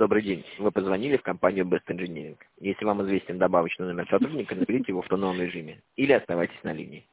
Добрый день. Вы позвонили в компанию Best Engineering. Если вам известен добавочный номер сотрудника, наберите его в тоновом режиме или оставайтесь на линии.